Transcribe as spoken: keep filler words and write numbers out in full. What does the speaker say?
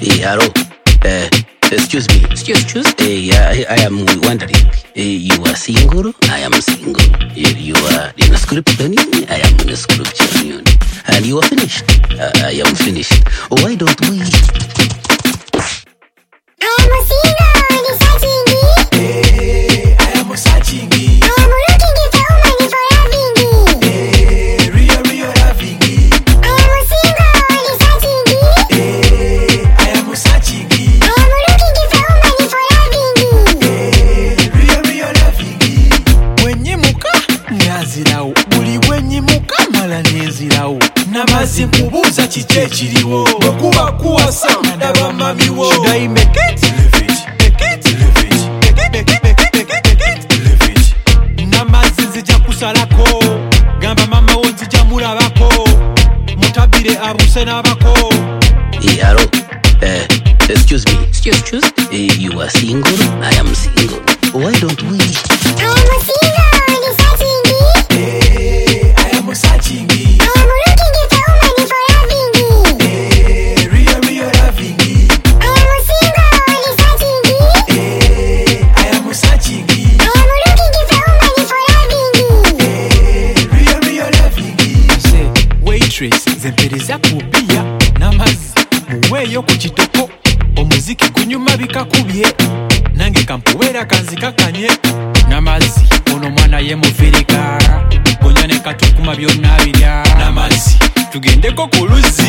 Hey, hello. Uh, excuse me. Excuse, excuse. Hey, I, I am wondering. Hey, you are single? I am single. You, you are in a script union? I am in a script union. And you are finished? Uh, I am finished. Why don't we? I am a single, researching it. Hey, I am searching it. I am looking at the woman for having it. Hey, real, real loving it. I am a single, researching it. Hey, I am searching it. I am looking at the woman for having it. Hey, real, real loving it. Wenyimuka nyazirawo, buli wenyimuka mala nezirawo. Namazi nkubuuza kiki ekiriwo, bwekuba kuwasa ndaba mamiwo. Should I make it? Live it. Make it? Live it. Make it, make it, make it, make it, make it. Live it. Namazi nzija kusalako, gamba mama wo nzija mulabako, mutabire abuse n'abako. Hey, hello. Uh, excuse me. Excuse, excuse. Hey, you are single? I am single. Why don't we? I am a single, researching it. Hey, I am searching it. I am looking at the woman for having it. Hey, real, real loving it. I am a single, researching it. Hey, I am searching it. I am looking at the woman for having it. Hey, real, real loving it. Say, waitress, zempereza kubia n'amazzi muweeyo ku kitoko, omuziki gunyuma bikakubye, nange kampuweera kanzikakanye n'amazzi, ono mwana ye mufirika, gonya ne katukuma byonna birya n'amazzi, tugendeko ku luzzi.